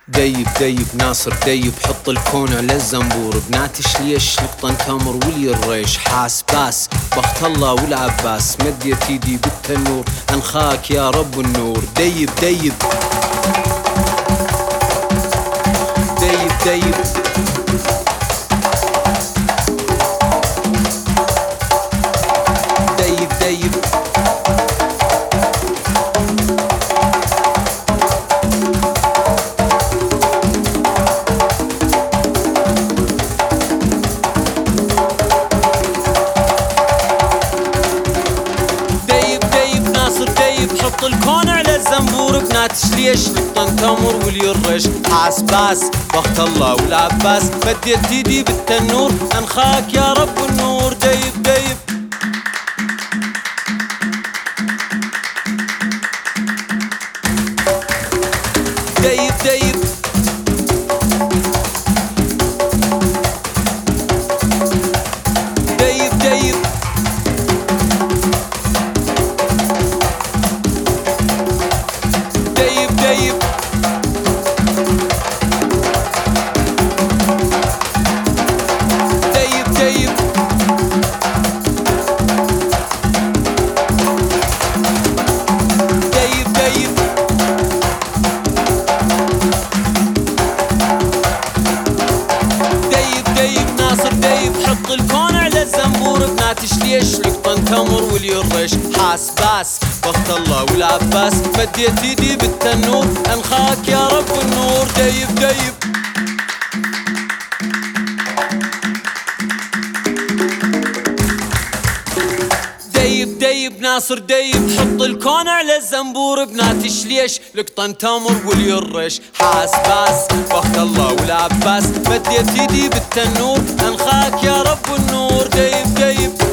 ديب ديب ناصر ديب حط الكون على الزنبور، بناتش ليش نقطن تمر ولي الريش حاس باس بخت الله والعباس، مد يا تيدي بالتنور انخاك يا رب النور. ديب ديب ديب ديب ديب ديب حط الكون على الزنبور، بناتش ليش نقطن تمر ولي الرش حاس باس بخت الله والعباس، مديت ايدي بالتنور انخاك يا رب النور. ديب ديب ديب ديب ديب ديب ديب ديب ديب ديب ديب ديب ديب ناصر ديب حط الكون على الزنبور، بناتش ليش لقطن تمر ولي الرش حاس باس بخت الله والعباس، مديت ايدي بالتنور انخاك يا رب النور. ديب ديب ديب ديب ناصر ديب حط الكون على الزنبور، بناتش ليش لقطن تمر ولي الرش حاس باس بخت الله والعباس، مديت ايدي بالتنور انخاك يا رب النور. ديب ديب